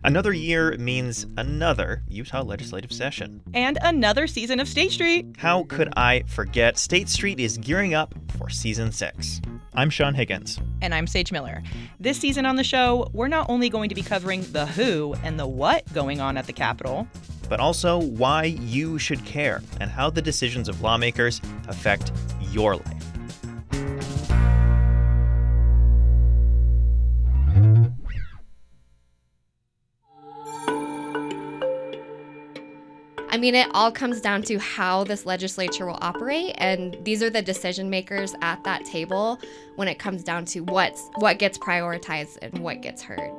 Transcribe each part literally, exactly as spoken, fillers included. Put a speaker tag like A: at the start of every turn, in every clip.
A: Another year means another Utah legislative session.
B: And another season of State Street.
A: How could I forget? State Street is gearing up for season six. I'm Sean Higgins.
B: And I'm Sage Miller. This season on the show, we're not only going to be covering the who and the what going on at the Capitol,
A: but also why you should care and how the decisions of lawmakers affect your life.
C: I mean, it all comes down to how this legislature will operate, and these are the decision makers at that table when it comes down to what's what gets prioritized and what gets heard.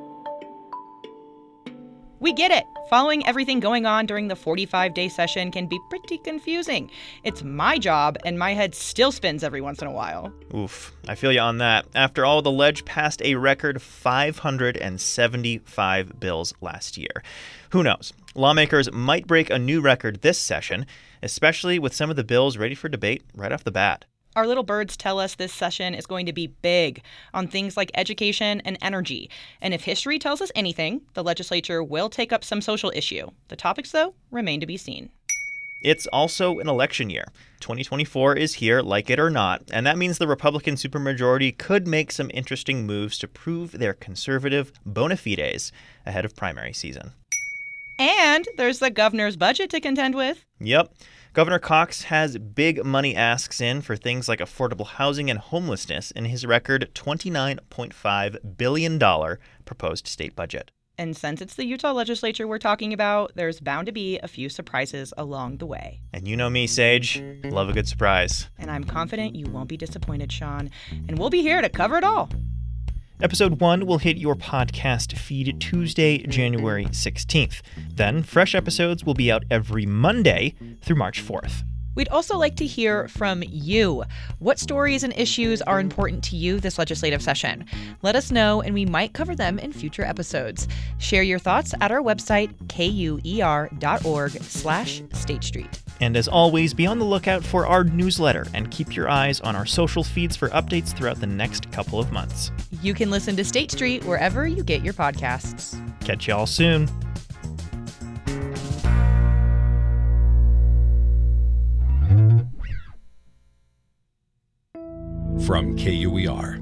B: We get it. Following everything going on during the forty-five day session can be pretty confusing. It's my job, and my head still spins every once in a while.
A: Oof, I feel you on that. After all, the Ledge passed a record five hundred seventy-five bills last year. Who knows? Lawmakers might break a new record this session, especially with some of the bills ready for debate right off the bat.
B: Our little birds tell us this session is going to be big on things like education and energy. And if history tells us anything, the legislature will take up some social issue. The topics, though, remain to be seen.
A: It's also an election year. twenty twenty-four is here, like it or not, and that means the Republican supermajority could make some interesting moves to prove their conservative bona fides ahead of primary season.
B: And there's the governor's budget to contend with.
A: Yep. Governor Cox has big money asks in for things like affordable housing and homelessness in his record twenty-nine point five billion dollars proposed state budget.
B: And since it's the Utah legislature we're talking about, there's bound to be a few surprises along the way.
A: And you know me, Sage. Love a good surprise.
B: And I'm confident you won't be disappointed, Sean. And we'll be here to cover it all.
A: Episode one will hit your podcast feed Tuesday, January sixteenth. Then, fresh episodes will be out every Monday through March fourth.
B: We'd also like to hear from you. What stories and issues are important to you this legislative session? Let us know, and we might cover them in future episodes. Share your thoughts at our website, kuer.org slash State Street.
A: And as always, be on the lookout for our newsletter and keep your eyes on our social feeds for updates throughout the next couple of months.
B: You can listen to State Street wherever you get your podcasts.
A: Catch y'all soon.
D: From K U E R,